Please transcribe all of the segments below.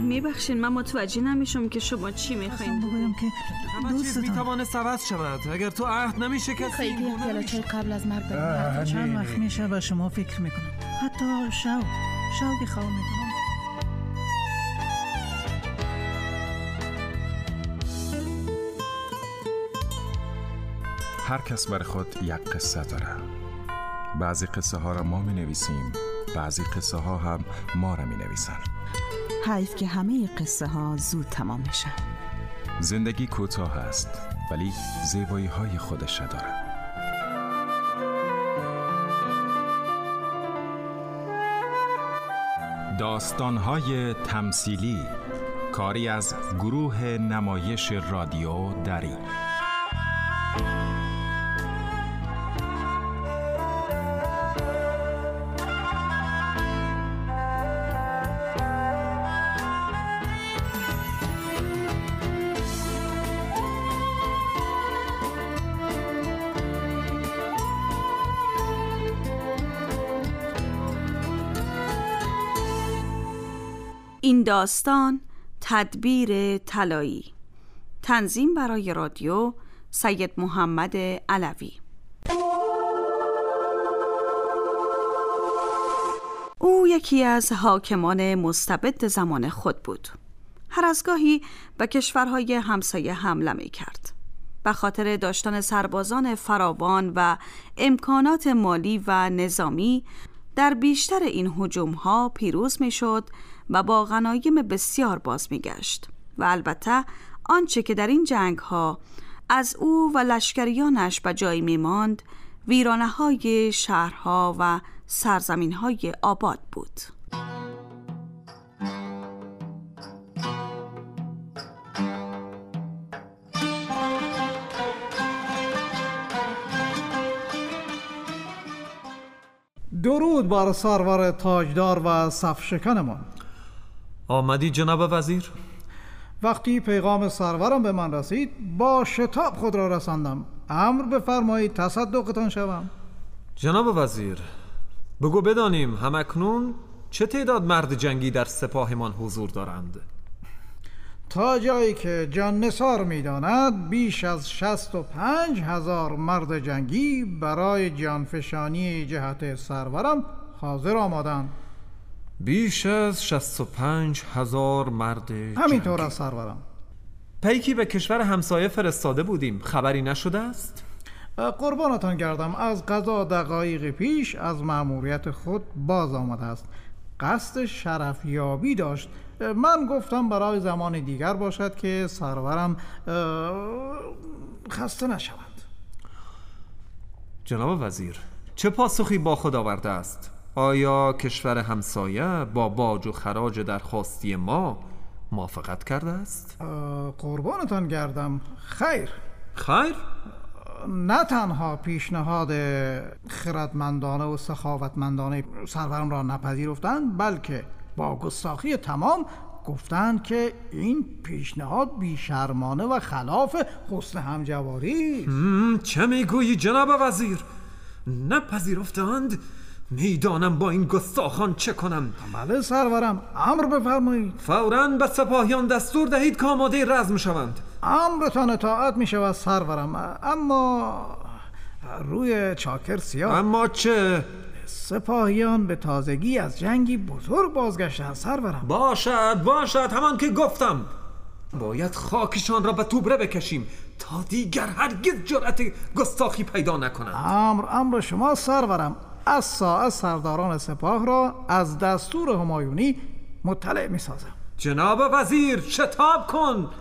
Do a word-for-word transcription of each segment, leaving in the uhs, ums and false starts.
میبخشین، من متوجه نمیشم که شما چی میخواین. بگویم که همه چیز میتوانه عوض شود اگر تو عهد نمیشه کسی خیلی پیالچه قبل از مرگ بریم. چند وقت میشه و شما فکر میکنم، حتی شو شو که خواه میکنم. هر کس برای خود یک قصه داره. بعضی قصه ها را ما می نویسیم، بعضی قصه ها هم ما را می نویسن. حیف که همه قصه ها زود تمام میشن. زندگی کوتاه است ولی زیبایی های خودش داره. داستان های تمثیلی، کاری از گروه نمایش رادیو دری. این داستان تدبیر طلایی. تنظیم برای رادیو سید محمد علوی. او یکی از حاکمان مستبد زمان خود بود. هر از گاهی به کشورهای همسایه حمله می کرد. به خاطر داشتن سربازان فراوان و امکانات مالی و نظامی در بیشتر این هجوم‌ها پیروز می‌شد و با غنایم بسیار باز می‌گشت و البته آنچه که در این جنگ‌ها از او و لشکریانش به جای می‌ماند ویرانه‌های شهرها و سرزمین‌های آباد بود. درود بر سرور تاجدار و صفشکنمان. آمدی جناب وزیر؟ وقتی پیغام سرورم به من رسید با شتاب خود را رساندم. امر بفرمایید تصدقتان شوم. جناب وزیر، بگو بدانیم همکنون چه تعداد مرد جنگی در سپاهمان حضور دارند؟ تا جایی که جان نثار می داند بیش از شصت و پنج هزار مرد جنگی برای جانفشانی جهت سرورم حاضر آمادند. بیش از شصت و پنج هزار مرد جنگی. همینطور از سرورم. پیکی به کشور همسایه فرستاده بودیم، خبری نشده است؟ قربانتان گردم، از قضا دقایق پیش از مأموریت خود باز آمده است. قصد شرفیابی داشت. من گفتم برای زمان دیگر باشد که سرورم خسته نشوند. جناب وزیر، چه پاسخی با خود آورده است؟ آیا کشور همسایه با باج و خراج درخواستی ما موافقت کرده است؟ قربانتان گردم، خیر. خیر؟ نه تنها پیشنهاد خردمندانه و سخاوتمندانه سرورم را نپذیرفتند، بلکه با گستاخی تمام گفتند که این پیشنهاد بیشرمانه و خلاف حسن همجواری. چه میگویی جناب وزیر؟ نپذیرفتند؟ میدانم با این گستاخان چه کنم. بله سرورم، امر بفرمایید. فوراً به سپاهیان دستور دهید که آماده رزم شوند. امرتان اطاعت می شود سرورم، اما روی چاکر سیاه. اما چه؟ سپاهیان به تازگی از جنگی بزرگ بازگشتند سرورم. باشد باشد، همان که گفتم باید خاکشان را به توبره بکشیم تا دیگر هرگز جرأت گستاخی پیدا نکنند. امر امر شما سرورم. از ساعت سرداران سپاه را از دستور همایونی مطلع می سازم. جناب وزیر شتاب کن.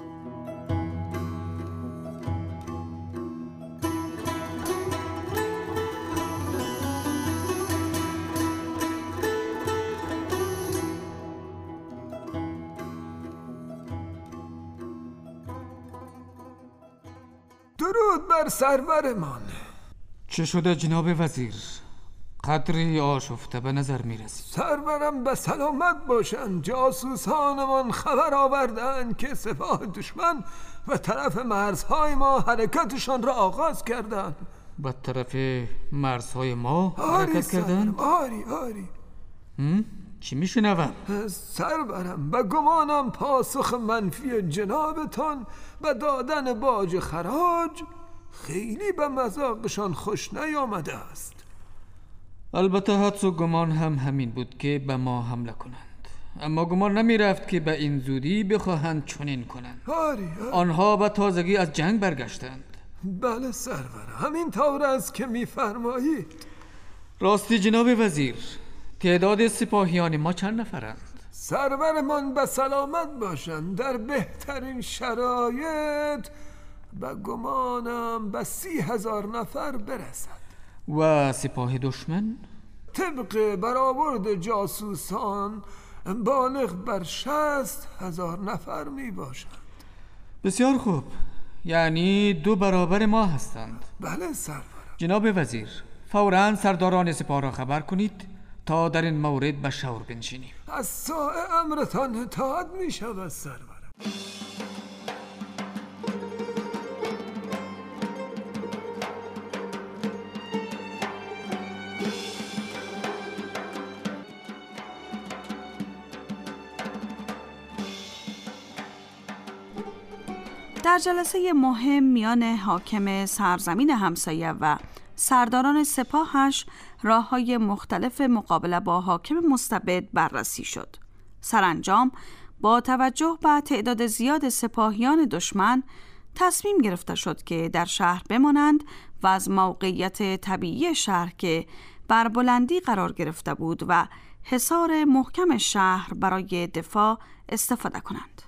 درود بر سرورمان. چه شده جناب وزیر؟ قدری آشفته به نظر می رسید. سرورم به سلامت باشند. جاسوسانمان خبر آوردند که سپاه دشمن به طرف مرزهای ما حرکتشان را آغاز کردند. به طرف مرزهای ما حرکت کردند؟ آری آری. چی میشنوم؟ سرورم، به گمانم پاسخ منفی جنابتان و دادن باج خراج خیلی به مذاقشان خوش نیامده است. البته حدس و گمان هم همین بود که به ما حمله کنند، اما گمان نمی رفت که به این زودی بخواهند چنین کنند. آری آری. آنها به تازگی از جنگ برگشتند. بله سرور، همین طور است که میفرمایید. راستی جناب وزیر، تعداد سپاهیان ما چند نفرند؟ سرورمان به سلامت باشند، در بهترین شرایط به گمانم به سی هزار نفر برسد. و سپاه دشمن؟ طبق برآورد جاسوسان بالغ بر شصت هزار نفر می باشند. بسیار خوب، یعنی دو برابر ما هستند. بله سرورم. جناب وزیر، فوراً سرداران سپاه را خبر کنید تا در این مورد به شور بنشینیم. از ساعه امرتان اطاعت می شود سرورم. در جلسه مهم میان حاکم سرزمین همسایه و سرداران سپاهش راه‌های مختلف مقابله با حاکم مستبد بررسی شد. سرانجام با توجه به تعداد زیاد سپاهیان دشمن تصمیم گرفته شد که در شهر بمانند و از موقعیت طبیعی شهر که بر بلندی قرار گرفته بود و حصار محکم شهر برای دفاع استفاده کنند.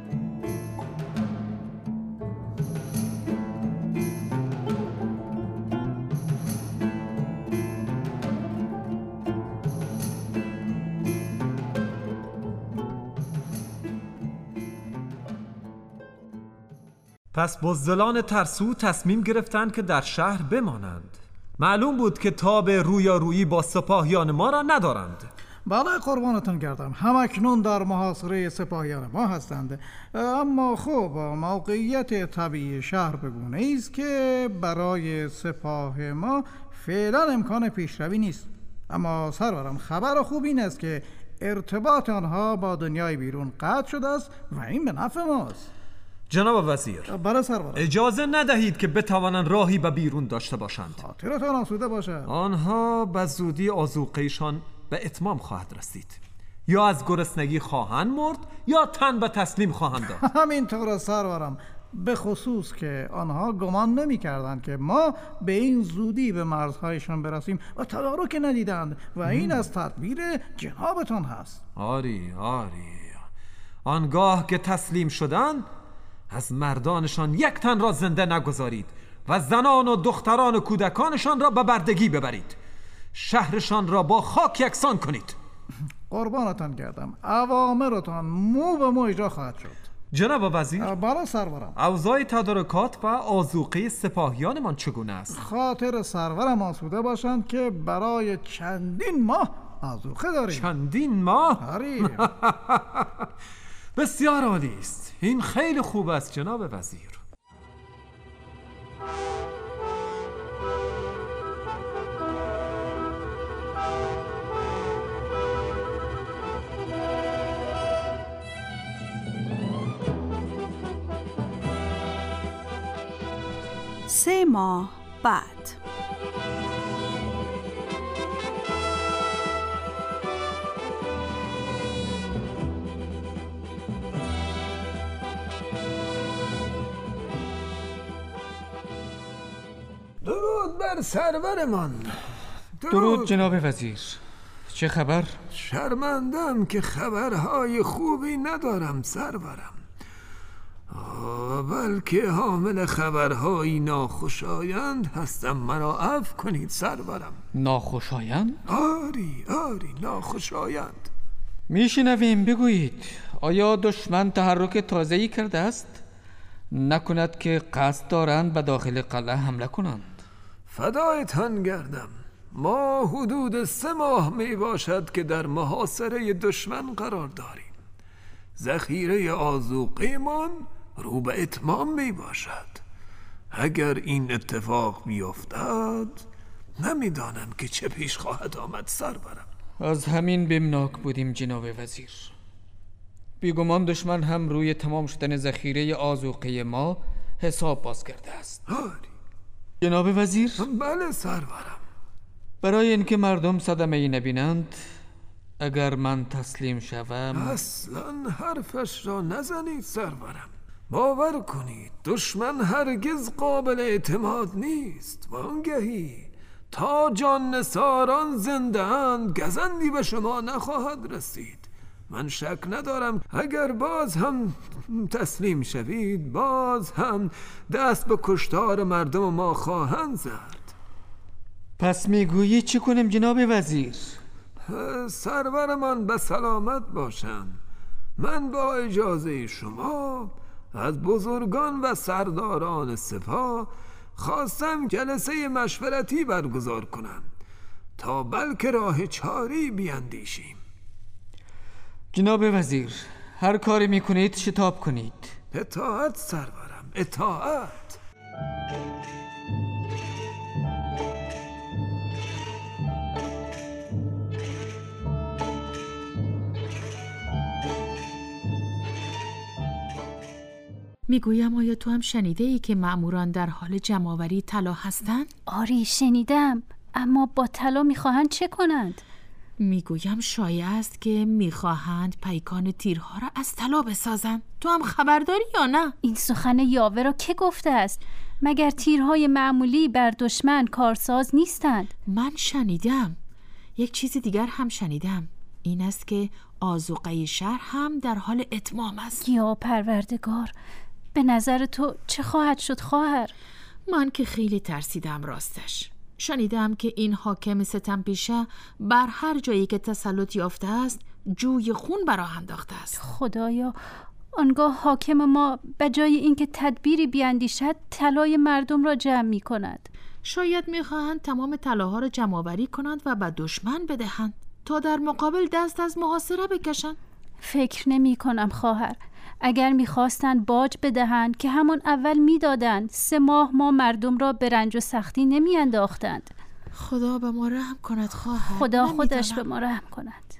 پس بزدلان ترسو تصمیم گرفتند که در شهر بمانند. معلوم بود که تاب رویارویی با سپاهیان ما را ندارند. بله قربانتون گردم، همکنون در محاصره سپاهیان ما هستند. اما خب موقعیت طبیعی شهر بگونه است که برای سپاه ما فعلا امکان پیشروی نیست. اما سرورم، خبر خوب این است که ارتباط آنها با دنیای بیرون قطع شده است و این به نفع ماست. جناب وزیر، بله سرورم. اجازه ندهید که بتوانند راهی به بیرون داشته باشند. خاطرتان آسوده باشد. آنها به زودی آذوقه‌شان به اتمام خواهد رسید. یا از گرسنگی خواهند مرد یا تن به تسلیم خواهند داد. همین طور سرورم، به خصوص که آنها گمان نمی کردند که ما به این زودی به مرزهایشان برسیم و تدارک ندیدند و این از تدبیر جنابتان هست. آری آری، آنگاه که تسلیم شدند از مردانشان یک تن را زنده نگذارید و زنان و دختران و کودکانشان را به بردگی ببرید. شهرشان را با خاک یکسان کنید. قربانتان گردم، اوامرتان مو به مو اجرا خواهد شد. جناب وزیر، بله سرورم. اوضاع تدارکات و آذوقه سپاهیانمان چگونه است؟ خاطر سرورم آسوده باشند که برای چندین ماه آذوقه داریم. چندین ماه؟ آری. بسیار عالی است. این خیلی خوب است جناب وزیر. سه ماه بعد درود بر سرورمان. درود. درود جناب وزیر، چه خبر؟ شرمندم که خبرهای خوبی ندارم سرورم، بلکه حامل خبرهای ناخوشایند هستم. مرا عفو کنید سرورم. ناخوشایند؟ آری آری ناخوشایند. میشنویم، بگویید. آیا دشمن تحرک تازه‌ای کرده است؟ نکند که قصد دارند به داخل قلعه حمله کنند؟ فدایتان گردم، ما حدود سه ماه می باشد که در محاصره دشمن قرار داریم. ذخیره آذوقه من رو به اتمام می باشد. اگر این اتفاق بیفتد نمیدانم که چه پیش خواهد آمد سرورم. از همین بیمناک بودیم جناب وزیر. بیگمان دشمن هم روی تمام شدن ذخیره آذوقه ما حساب باز کرده است. آری جناب وزیر؟ بله سرورم. برای اینکه مردم صدمه ای نبینند، اگر من تسلیم شوم... اصلا حرفش را نزنید سرورم. باور کنید دشمن هرگز قابل اعتماد نیست. وانگهی تا جان نثاران زنده اند گزندی به شما نخواهد رسید. من شک ندارم اگر باز هم تسلیم شوید باز هم دست به کشتار مردم ما خواهند زد. پس میگویی چی کنیم جناب وزیر؟ سرورمان به سلامت باشند. من با اجازه شما از بزرگان و سرداران سپاه خواستم جلسه مشورتی برگزار کنم تا بلکه راه چاری بیاندیشیم. جناب وزیر، هر کاری میکنید شتاب کنید. اطاعت سرورم، اطاعت. میگویم آیا تو هم شنیده ای که مأموران در حال جمع‌آوری طلا هستند؟ آری شنیدم، اما با طلا میخواهند چه کنند؟ میگویم شایع است که میخواهند پیکان تیرها را از طلا بسازند. تو هم خبر داری یا نه؟ این سخن یاوه را که گفته است؟ مگر تیرهای معمولی بر دشمن کارساز نیستند؟ من شنیدم. یک چیز دیگر هم شنیدم، این است که آذوقه شهر هم در حال اتمام است. یا پروردگار، به نظر تو چه خواهد شد خواهر؟ من که خیلی ترسیدم راستش. شنیدم که این حاکم ستم پیشه بر هر جایی که تسلط یافته است جوی خون براه انداخته است. خدایا، آنگاه حاکم ما به جای اینکه تدبیری بیاندیشد طلای مردم را جمع می کند. شاید میخواهند تمام طلاها را جمع آوری کنند و به دشمن بدهند تا در مقابل دست از محاصره بکشند. فکر نمی کنم خواهر. اگر میخواستند باج بدهند که همون اول میدادند، سه ماه ما مردم را به رنج و سختی نمی انداختند. خدا به ما رحم کند خواهر. خدا خودش به ما رحم کند.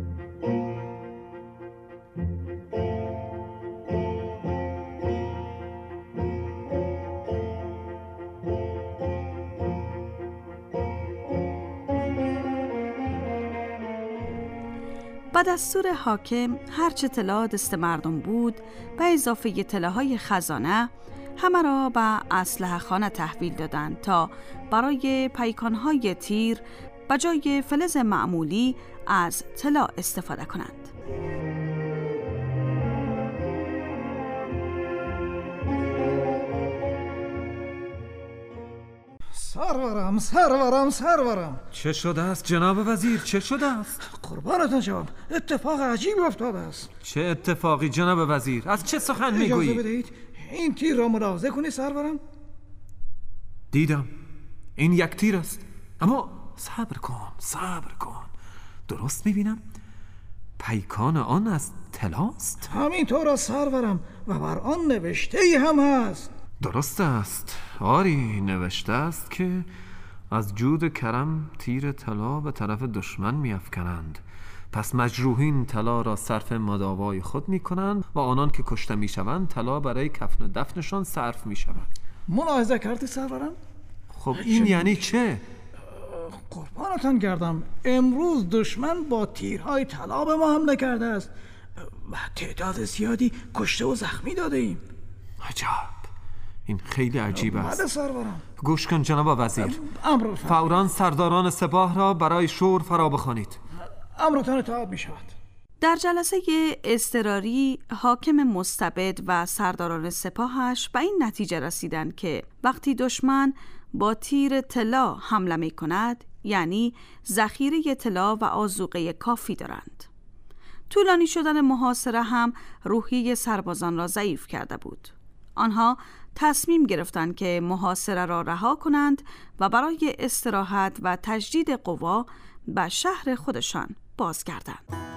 با دستور حاکم هرچه طلا دست مردم بود به اضافه طلاهای خزانه همه را به اسلحه خانه تحویل دادند تا برای پیکانهای تیر به جای فلز معمولی از طلا استفاده کنند. سرورم سرورم سرورم چه شده است جناب وزیر؟ چه شده است؟ قربانتان جواب، اتفاق عجیبی افتاده است. چه اتفاقی جناب وزیر؟ از چه سخن میگویید؟ اجازه بدهید این تیر را ملاحظه کنید سرورم. دیدم این یک تیر است، اما صبر کن صبر کن، درست میبینم پیکان آن از طلاست؟ همینطور است سرورم و بر آن نوشته ای هم هست. درست است، آری نوشته است که از جود کرم تیر طلا به طرف دشمن میافکنند، پس مجروحین طلا را صرف مداوای خود میکنند و آنان که کشته میشوند طلا برای کفن و دفنشان صرف میشود. ملاحظه کردی سرورم؟ خب این یعنی چه؟ قربانتان گردم، امروز دشمن با تیرهای طلا به ما حمله کرده است و تعداد زیادی کشته و زخمی داده ایم. عجب، این خیلی عجیب است. بله سرورم. گوش کن جناب وزیر، فوراً سرداران سپاه را برای شور فرا بخوانید. امرتان اطاعت می شود. در جلسه اضطراری حاکم مستبد و سرداران سپاهش به این نتیجه رسیدند که وقتی دشمن با تیر طلا حمله می کند یعنی ذخیره طلا و آذوقه کافی دارند. طولانی شدن محاصره هم روحیه سربازان را ضعیف کرده بود. آنها تصمیم گرفتند که محاصره را رها کنند و برای استراحت و تجدید قوا به شهر خودشان بازگردند.